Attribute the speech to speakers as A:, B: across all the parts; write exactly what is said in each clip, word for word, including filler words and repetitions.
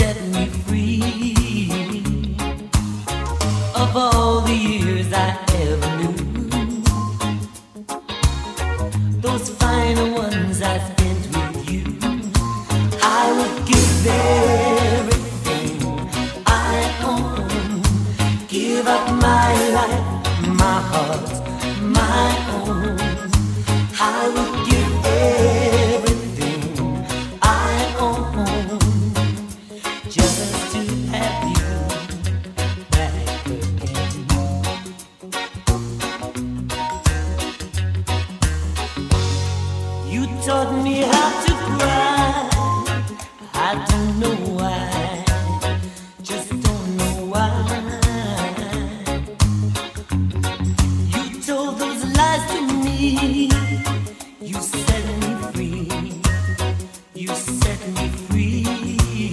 A: set me free of all the years I ever knew. Those final ones I spent with you, I would give everything I own, give up my life, my heart, my own. I would give everything I own just to have you back again. You taught me how to cry. I don't know why, just don't know why. You told those lies to me. You set me free. You set me free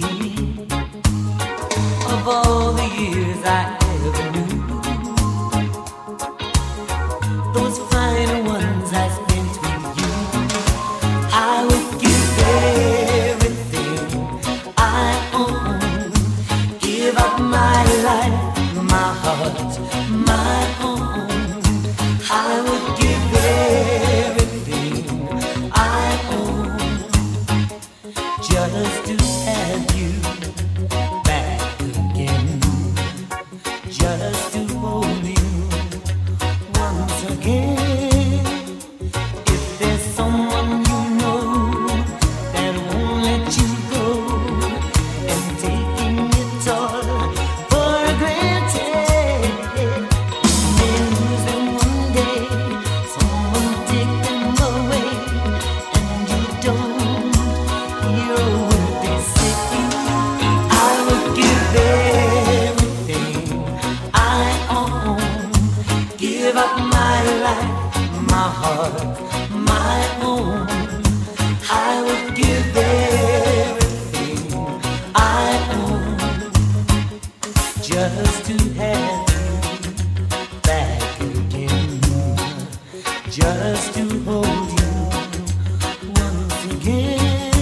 A: of all the years I ever knew. Those final ones I spent with you, I would give everything I own, give up my life, my heart, my own. I would give everything I own just to have you back again, just to hold you once again. If there's someone you know that won't let you go and taking it all for granted, then losing one day, someone take them away, and you don't hear a word they say. I would give everything I own, give up my life, my heart, my own. I would give everything I own just to have you back again, just to hold you once again.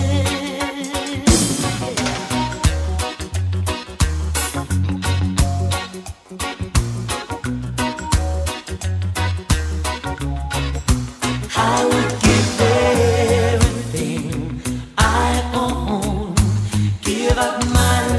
A: I would give everything I own, give up my